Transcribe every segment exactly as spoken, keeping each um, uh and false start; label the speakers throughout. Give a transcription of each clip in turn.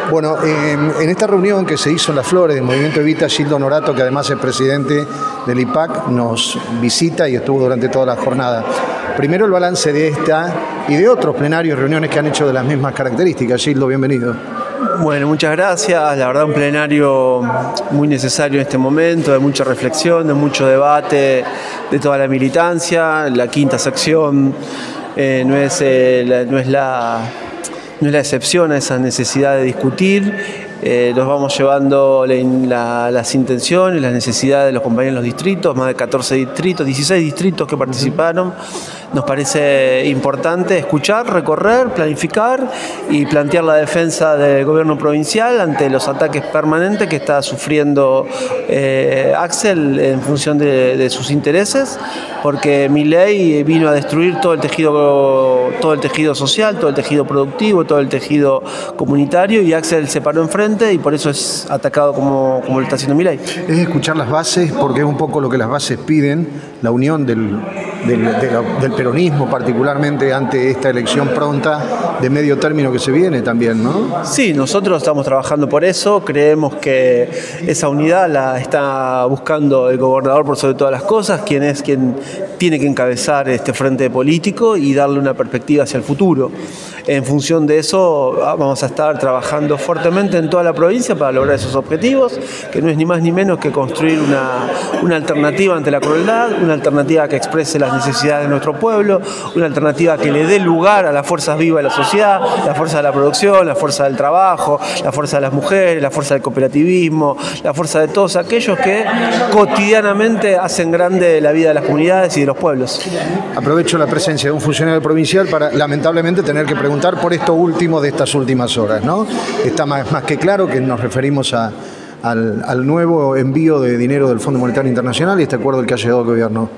Speaker 1: Bueno, eh, en esta reunión que se hizo en Las Flores del Movimiento Evita, Gildo Honorato, que además es presidente del I P A C, nos visita y estuvo durante toda la jornada. Primero el balance de esta y de otros plenarios y reuniones que han hecho de las mismas características. Gildo, bienvenido.
Speaker 2: Bueno, muchas gracias. La verdad, un plenario muy necesario en este momento, de mucha reflexión, de mucho debate de toda la militancia. La quinta sección eh, no es, eh, la, no es la... No es la excepción a esa necesidad de discutir. Eh, nos vamos llevando la, la, las intenciones, las necesidades de los compañeros de los distritos, más de catorce distritos, dieciséis distritos que participaron. Nos parece importante escuchar, recorrer, planificar y plantear la defensa del gobierno provincial ante los ataques permanentes que está sufriendo eh, Axel en función de, de sus intereses, porque Milei vino a destruir todo el tejido, todo el tejido social, todo el tejido productivo, todo el tejido comunitario, y Axel se paró enfrente y por eso es atacado como, como lo está haciendo Milei.
Speaker 1: Es escuchar las bases, porque es un poco lo que las bases piden, la unión del, del, de la, del peronismo, particularmente ante esta elección pronta de medio término que se viene también, ¿no?
Speaker 2: Sí, nosotros estamos trabajando por eso, creemos que esa unidad la está buscando el gobernador por sobre todas las cosas, quien es quien tiene que encabezar este frente político y darle una perspectiva hacia el futuro. En función de eso vamos a estar trabajando fuertemente en toda la provincia para lograr esos objetivos, que no es ni más ni menos que construir una, una alternativa ante la crueldad, una alternativa que exprese las necesidades de nuestro pueblo, una alternativa que le dé lugar a las fuerzas vivas de la sociedad, la fuerza de la producción, la fuerza del trabajo, la fuerza de las mujeres, la fuerza del cooperativismo, la fuerza de todos aquellos que cotidianamente hacen grande la vida de las comunidades y de los pueblos.
Speaker 1: Aprovecho la presencia de un funcionario provincial para lamentablemente tener que preguntar por esto último de estas últimas horas, ¿no? Está más, más que claro que nos referimos a, al, al nuevo envío de dinero del Fondo Monetario Internacional y este acuerdo al que ha llegado el gobierno.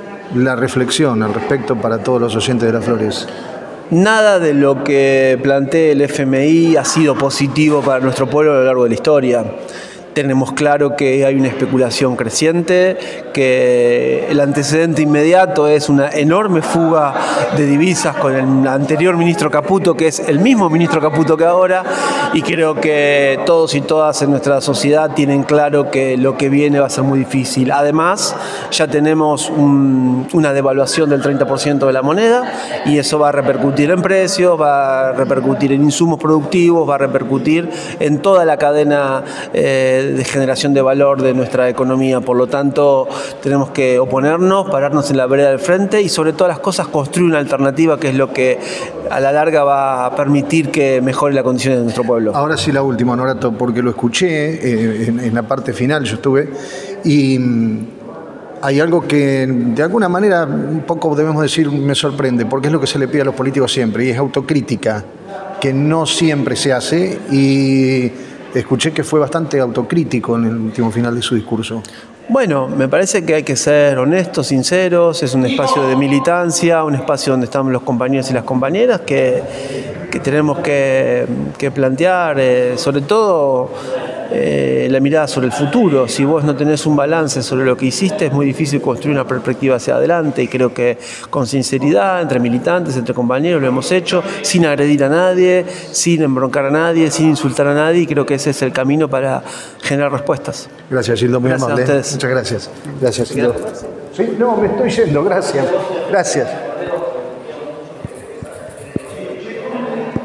Speaker 1: La reflexión al respecto para todos los oyentes de Las Flores.
Speaker 2: Nada de lo que plantee el F M I ha sido positivo para nuestro pueblo a lo largo de la historia. Tenemos claro que hay una especulación creciente, que el antecedente inmediato es una enorme fuga de divisas con el anterior ministro Caputo, que es el mismo ministro Caputo que ahora, y creo que todos y todas en nuestra sociedad tienen claro que lo que viene va a ser muy difícil. Además, ya tenemos un, una devaluación del treinta por ciento de la moneda y eso va a repercutir en precios, va a repercutir en insumos productivos, va a repercutir en toda la cadena eh, de generación de valor de nuestra economía. Por lo tanto, tenemos que oponernos, pararnos en la vereda del frente y sobre todas las cosas construir una alternativa que es lo que a la larga va a permitir que mejore la condición de nuestro pueblo.
Speaker 1: Ahora sí la última, Honorato, porque lo escuché eh, en, en la parte final, yo estuve, y mmm, hay algo que de alguna manera un poco debemos decir me sorprende, porque es lo que se le pide a los políticos siempre, y es autocrítica, que no siempre se hace, y escuché que fue bastante autocrítico en el último final de su discurso.
Speaker 2: Bueno, me parece que hay que ser honestos, sinceros, es un espacio de militancia, un espacio donde estamos los compañeros y las compañeras que, que tenemos que, que plantear, eh, sobre todo eh, la mirada sobre el futuro. Si vos no tenés un balance sobre lo que hiciste, es muy difícil construir una perspectiva hacia adelante, y creo que con sinceridad, entre militantes, entre compañeros, lo hemos hecho, sin agredir a nadie, sin embroncar a nadie, sin insultar a nadie, y creo que ese es el camino para generar respuestas.
Speaker 1: Gracias, Gildo, muy amable.
Speaker 2: Gracias a ustedes.
Speaker 1: Muchas gracias. Gracias, Gildo. Sí, no, me estoy yendo, gracias. Gracias.